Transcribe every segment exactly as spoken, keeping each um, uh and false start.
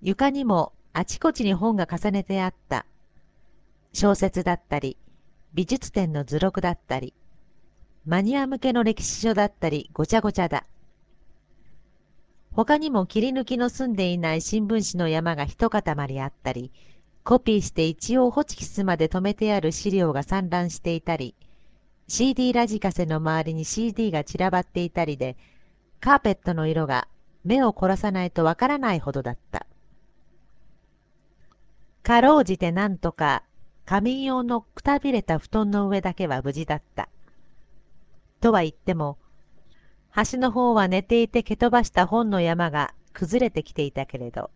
床にもあちこちに本が重ねてあった。小説だったり、美術展の図録だったり、マニア向けの歴史書だったり、ごちゃごちゃだ。他にも切り抜きの済んでいない新聞紙の山が一塊あったり、コピーして一応ホチキスまで留めてある資料が散乱していたり、シーディー ラジカセの周りに シーディー が散らばっていたりで、カーペットの色が目を凝らさないとわからないほどだった。かろうじてなんとか仮眠用のくたびれた布団の上だけは無事だった。とは言っても、端の方は寝ていて蹴飛ばした本の山が崩れてきていたけれど、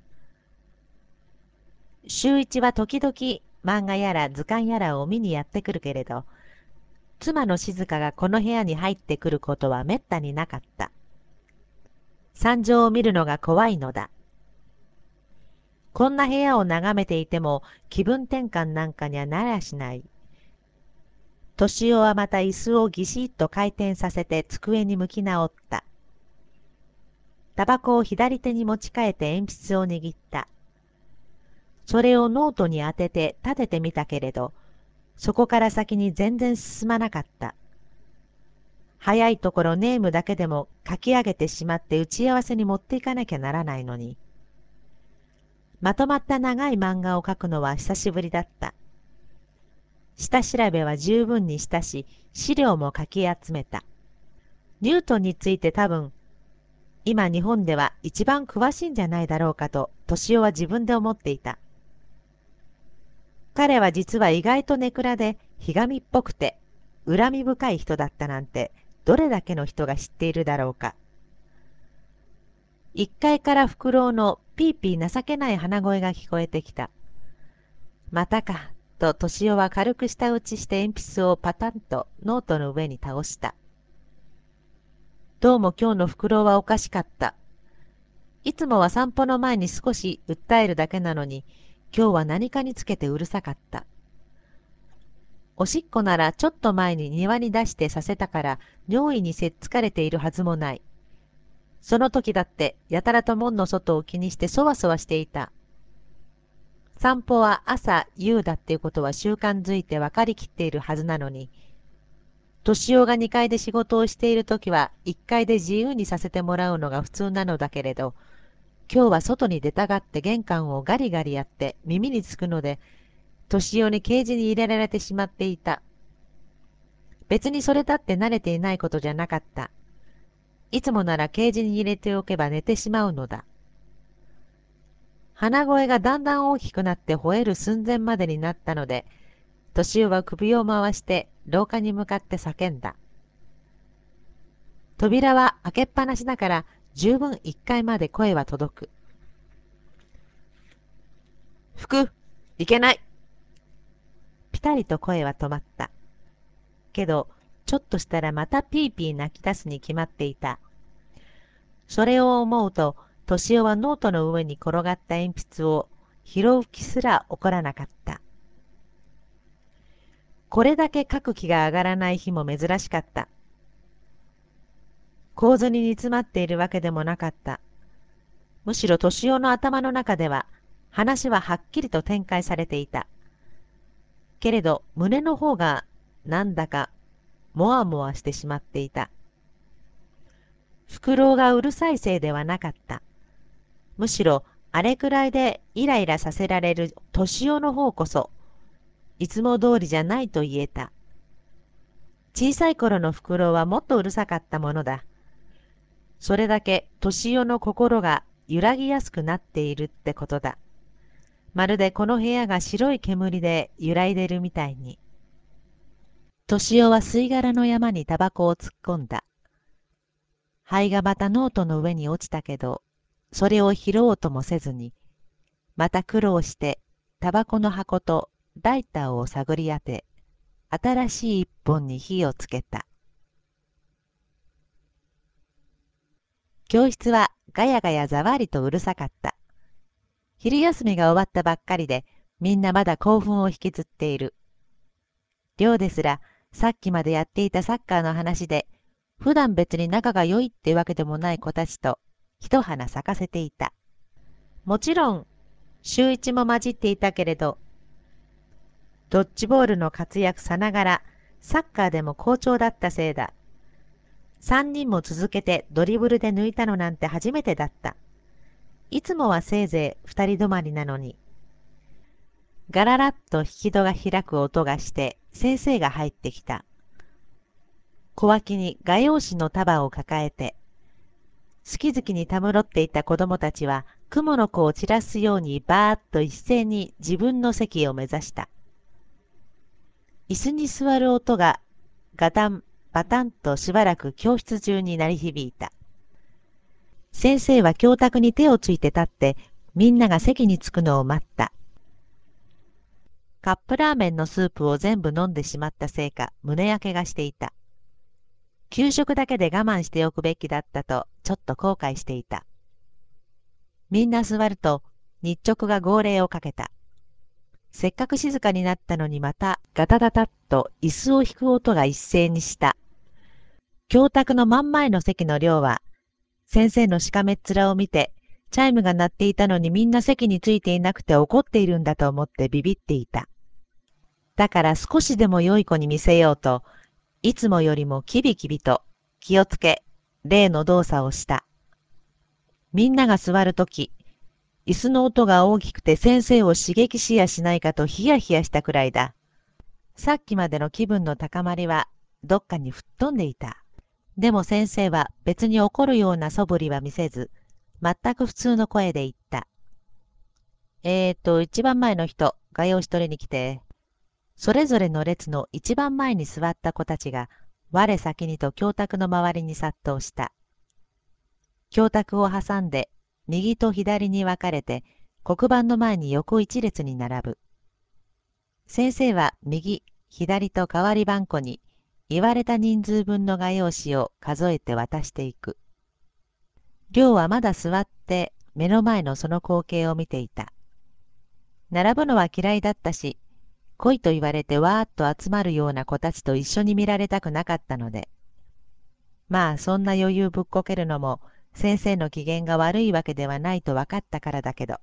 週一は時々漫画やら図鑑やらを見にやってくるけれど、妻の静香がこの部屋に入ってくることはめったになかった。惨状を見るのが怖いのだ。こんな部屋を眺めていても気分転換なんかにはなりゃしない。敏夫はまた椅子をぎしっと回転させて机に向き直った。タバコを左手に持ち替えて鉛筆を握った。それをノートに当てて立ててみたけれど、そこから先に全然進まなかった。早いところネームだけでも書き上げてしまって打ち合わせに持っていかなきゃならないのに。まとまった長い漫画を描くのは久しぶりだった。下調べは十分にしたし、資料もかき集めた。ニュートンについて多分、今日本では一番詳しいんじゃないだろうかと、敏夫は自分で思っていた。彼は実は意外とネクラで、ひがみっぽくて、恨み深い人だったなんて、どれだけの人が知っているだろうか。一階からフクロウのピーピー情けない鼻声が聞こえてきた。またか、と敏夫は軽く舌打ちして鉛筆をパタンとノートの上に倒した。どうも今日のフクロウはおかしかった。いつもは散歩の前に少し訴えるだけなのに、今日は何かにつけてうるさかった。おしっこならちょっと前に庭に出してさせたから、尿意にせっつかれているはずもない。その時だってやたらと門の外を気にしてそわそわしていた。散歩は朝夕だっていうことは習慣づいて分かりきっているはずなのに、敏夫がにかいで仕事をしているときはいっかいで自由にさせてもらうのが普通なのだけれど、今日は外に出たがって玄関をガリガリやって耳につくので、敏夫にケージに入れられてしまっていた。別にそれだって慣れていないことじゃなかった。いつもならケージに入れておけば寝てしまうのだ。鼻声がだんだん大きくなって吠える寸前までになったので、敏夫は首を回して廊下に向かって叫んだ。扉は開けっぱなしだから十分一階まで声は届く。服、いけない。ぴたりと声は止まった。けど、ちょっとしたらまたピーピー泣き出すに決まっていた。それを思うと、敏夫はノートの上に転がった鉛筆を拾う気すら起こらなかった。これだけ書く気が上がらない日も珍しかった。構図に煮詰まっているわけでもなかった。むしろ敏夫の頭の中では話ははっきりと展開されていた。けれど胸の方がなんだかもわもわしてしまっていた。フクロウがうるさいせいではなかった。むしろあれくらいでイライラさせられる敏夫の方こそいつも通りじゃないと言えた。小さい頃のフクロウはもっとうるさかったものだ。それだけ敏夫の心が揺らぎやすくなっているってことだ。まるでこの部屋が白い煙で揺らいでるみたいに。敏夫は吸い殻の山にタバコを突っ込んだ。灰がまたノートの上に落ちたけど、それを拾おうともせずに、また苦労してタバコの箱とライターを探り当て、新しい一本に火をつけた。教室はガヤガヤざわりとうるさかった。昼休みが終わったばっかりで、みんなまだ興奮を引きずっている。寮ですら、さっきまでやっていたサッカーの話で、普段別に仲が良いってわけでもない子たちと、一花咲かせていた。 もちろん、周一も混じっていたけれど、ドッジボールの活躍さながら、サッカーでも好調だったせいだ。三人も続けてドリブルで抜いたのなんて初めてだった。いつもはせいぜい二人止まりなのに。ガララッと引き戸が開く音がして先生が入ってきた。小脇に画用紙の束を抱えて、好き好きにたむろっていた子供たちは雲の子を散らすようにバーッと一斉に自分の席を目指した。椅子に座る音がガタンバタンとしばらく教室中に鳴り響いた。先生は教卓に手をついて立ってみんなが席に着くのを待った。カップラーメンのスープを全部飲んでしまったせいか胸焼けがしていた。給食だけで我慢しておくべきだったとちょっと後悔していた。みんな座ると日直が号令をかけた。せっかく静かになったのにまたガタガタっと椅子を引く音が一斉にした。教卓の真ん前の席の寮は先生のしかめっ面を見てチャイムが鳴っていたのにみんな席についていなくて怒っているんだと思ってビビっていた。だから少しでも良い子に見せようといつもよりもキビキビと気をつけ例の動作をした。みんなが座るとき、椅子の音が大きくて先生を刺激しやしないかとヒヤヒヤしたくらいだ。さっきまでの気分の高まりはどっかに吹っ飛んでいた。でも先生は別に怒るような素振りは見せず、全く普通の声で言った。えーと、一番前の人、画用紙取りに来て。それぞれの列の一番前に座った子たちが、我先にと教卓の周りに殺到した。教卓を挟んで、右と左に分かれて、黒板の前に横一列に並ぶ。先生は右、左と代わり番こに、言われた人数分の画用紙を数えて渡していく。亮はまだ座って目の前のその光景を見ていた。並ぶのは嫌いだったし、来いと言われてわーっと集まるような子たちと一緒に見られたくなかったので。まあそんな余裕ぶっこけるのも先生の機嫌が悪いわけではないと分かったからだけど。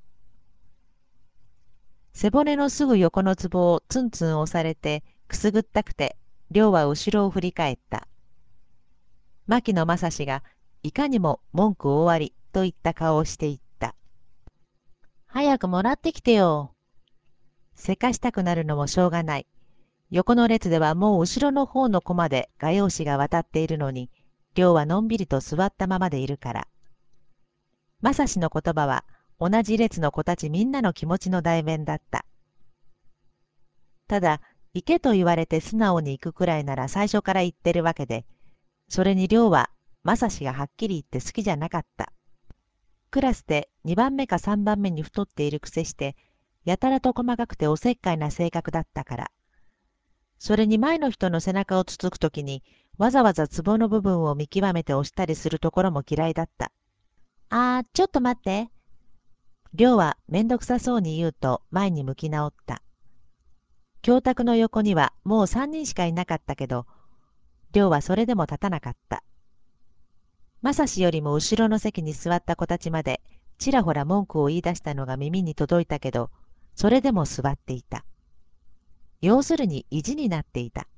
背骨のすぐ横のツボをツンツン押されてくすぐったくて、亮は後ろを振り返った。牧野正史がいかにも文句大ありといった顔をしていった。早くもらってきてよ。せかしたくなるのもしょうがない。横の列ではもう後ろの方の子まで画用紙が渡っているのに、亮はのんびりと座ったままでいるから。正史の言葉は同じ列の子たちみんなの気持ちの代弁だった。ただ、行けと言われて素直に行くくらいなら最初から言ってるわけで、それに亮は正史がはっきり言って好きじゃなかった。クラスでにばんめかさんばんめに太っているくせして、やたらと細かくておせっかいな性格だったから。それに前の人の背中をつつくときに、わざわざツボの部分を見極めて押したりするところも嫌いだった。あー、ちょっと待って。亮はめんどくさそうに言うと前に向き直った。教卓の横にはもう三人しかいなかったけど、亮はそれでも立たなかった。正史よりも後ろの席に座った子たちまで、ちらほら文句を言い出したのが耳に届いたけど、それでも座っていた。要するに意地になっていた。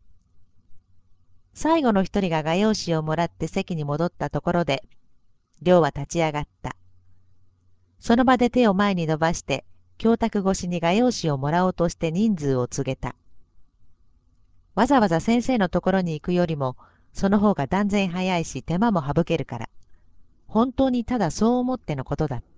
最後の一人が画用紙をもらって席に戻ったところで、亮は立ち上がった。その場で手を前に伸ばして、教卓越しに画用紙をもらおうとして人数を告げた。わざわざ先生のところに行くよりも、その方が断然早いし手間も省けるから。本当にただそう思ってのことだった。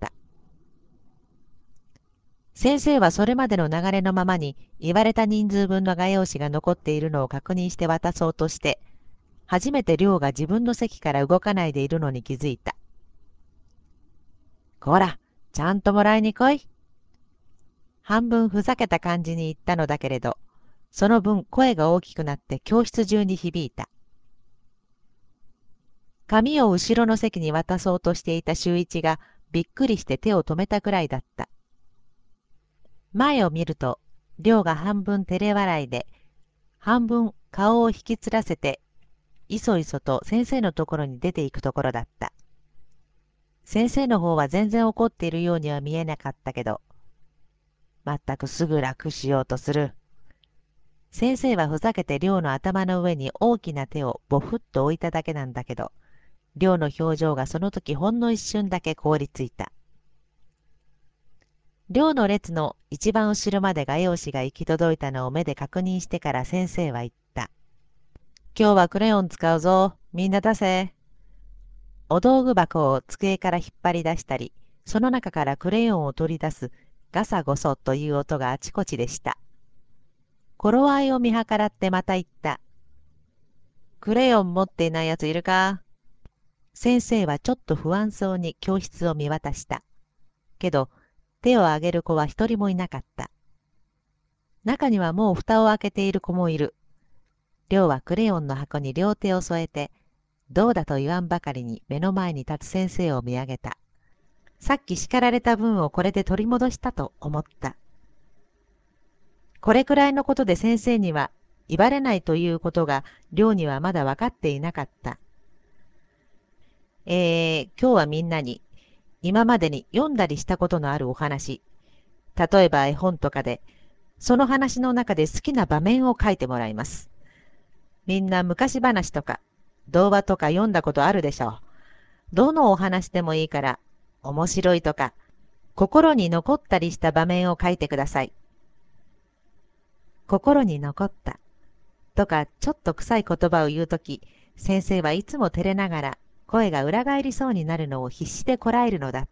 先生はそれまでの流れのままに言われた人数分の画用紙が残っているのを確認して渡そうとして、初めて亮が自分の席から動かないでいるのに気づいた。こら、ちゃんともらいに来い。半分ふざけた感じに言ったのだけれど、その分声が大きくなって教室中に響いた。紙を後ろの席に渡そうとしていた修一がびっくりして手を止めたくらいだった。前を見ると、亮が半分照れ笑いで、半分顔を引きつらせて、いそいそと先生のところに出ていくところだった。 先生の方は全然怒っているようには見えなかったけど、まったくすぐ楽しようとする。先生はふざけて亮の頭の上に大きな手をボフッと置いただけなんだけど、亮の表情がその時ほんの一瞬だけ凍りついた。亮の列の一番後ろまで画用紙が行き届いたのを目で確認してから先生は言った。今日はクレヨン使うぞ。みんな出せ。お道具箱を机から引っ張り出したり、その中からクレヨンを取り出すガサゴソという音があちこちでした。頃合いを見計らってまた言った。クレヨン持っていないやついるか？先生はちょっと不安そうに教室を見渡した。けど、手を挙げる子は一人もいなかった。中にはもう蓋を開けている子もいる。亮はクレヨンの箱に両手を添えて、どうだと言わんばかりに目の前に立つ先生を見上げた。さっき叱られた分をこれで取り戻したと思った。これくらいのことで先生には威張れないということが亮にはまだ分かっていなかった。えー、今日はみんなに今までに読んだりしたことのあるお話、例えば絵本とかで、その話の中で好きな場面を書いてもらいます。みんな昔話とか童話とか読んだことあるでしょう。どのお話でもいいから、面白いとか、心に残ったりした場面を書いてください。心に残ったとかちょっと臭い言葉を言うとき、先生はいつも照れながら声が裏返りそうになるのを必死でこらえるのだった。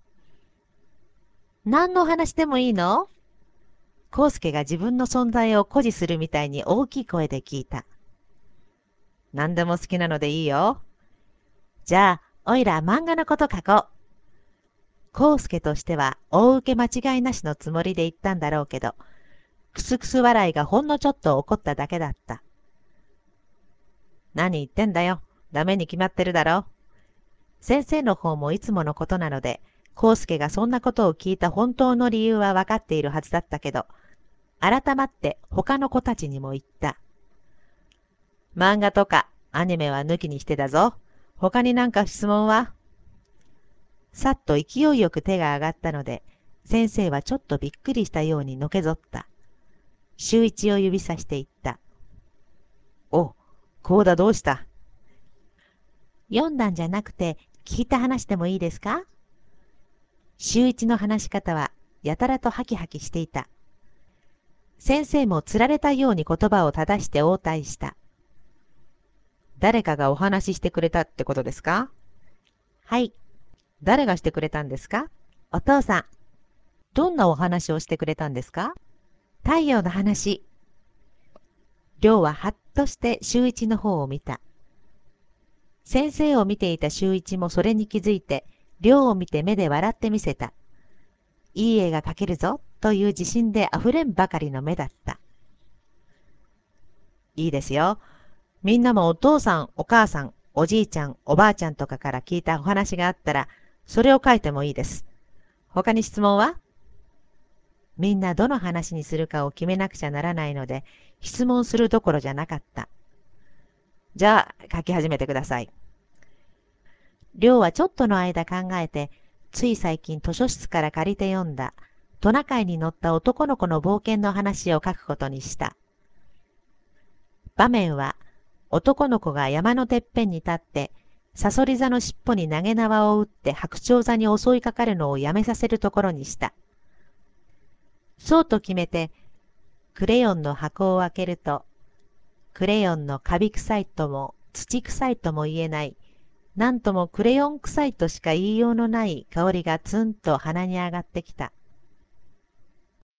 何のお話でもいいの？康介が自分の存在を誇示するみたいに大きい声で聞いた。何でも好きなのでいいよ。じゃあ、おいら漫画のこと書こう。康介としては大受け間違いなしのつもりで言ったんだろうけど、クスクス笑いがほんのちょっと怒っただけだった。何言ってんだよ。ダメに決まってるだろ。先生の方もいつものことなので、康介がそんなことを聞いた本当の理由は分かっているはずだったけど、改まって他の子たちにも言った。漫画とかアニメは抜きにしてだぞ。他になんか質問は？さっと勢いよく手が上がったので、先生はちょっとびっくりしたようにのけぞった。周一を指さして言った。お、こうだどうした？読んだんじゃなくて聞いた話でもいいですか？周一の話し方はやたらとハキハキしていた。先生もつられたように言葉を正して応対した。誰かがお話ししてくれたってことですか？はい。誰がしてくれたんですか？お父さん。どんなお話をしてくれたんですか？太陽の話。亮ははっとして周一の方を見た。先生を見ていた周一もそれに気づいて、亮を見て目で笑ってみせた。いい絵が描けるぞという自信であふれんばかりの目だった。いいですよ。みんなもお父さん、お母さん、おじいちゃん、おばあちゃんとかから聞いたお話があったら、それを書いてもいいです。他に質問は？みんなどの話にするかを決めなくちゃならないので、質問するどころじゃなかった。じゃあ、書き始めてください。亮はちょっとの間考えて、つい最近図書室から借りて読んだ、トナカイに乗った男の子の冒険の話を書くことにした。場面は、男の子が山のてっぺんに立って、サソリ座の尻尾に投げ縄を打って白鳥座に襲いかかるのをやめさせるところにした。そうと決めて、クレヨンの箱を開けると、クレヨンのカビ臭いとも土臭いとも言えない、なんともクレヨン臭いとしか言いようのない香りがツンと鼻に上がってきた。